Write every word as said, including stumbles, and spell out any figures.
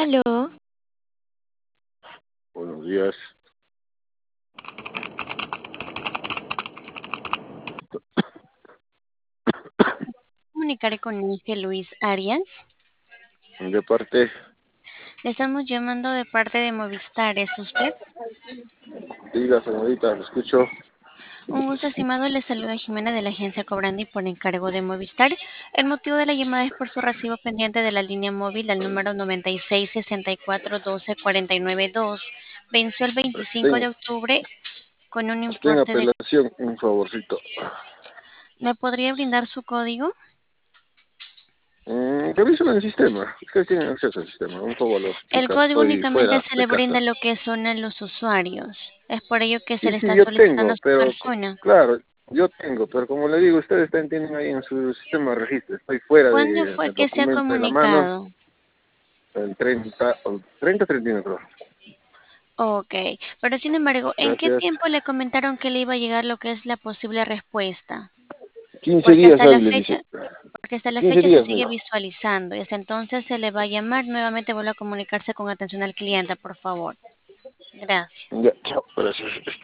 Aló, Buenos días. comunicaré con Ángel Luis Arias. ¿De parte? Le estamos llamando de parte de Movistar, ¿es usted? Diga, señorita, lo escucho. Un gusto, estimado. Le saluda Jimena de la agencia Cobrandi por encargo de Movistar. El motivo de la llamada es por su recibo pendiente de la línea móvil al número noventa y seis sesenta y cuatro doce cuarenta y nueve dos. Venció el Está veinticinco en, de octubre con un está en importe de... apelación, un favorcito. ¿Me podría brindar su código? Mm, revísalo en el sistema. Ustedes tienen acceso al sistema. Un favor, lo El explica. código Estoy únicamente fuera se de le brinda casa. a lo que son a los usuarios. Es por ello que se Sí, le sí, está yo solicitando a tengo, su pero co- persona. claro, yo tengo, pero como le digo, ustedes están, tienen ahí en su sistema de registro. Estoy fuera ¿Cuándo de- fue del que se ha documento de la mano. comunicado? El treinta, o treinta, treinta y uno, creo. Ok, pero sin embargo, ¿en qué Gracias. tiempo le comentaron que le iba a llegar lo que es la posible respuesta? Quince Porque días hasta la hábiles, fecha, dice. porque hasta la Quince fecha se días, sigue mijo. visualizando y hasta entonces se le va a llamar. Nuevamente vuelve a comunicarse con atención al cliente, por favor. Gracias. Ya, chao. Gracias.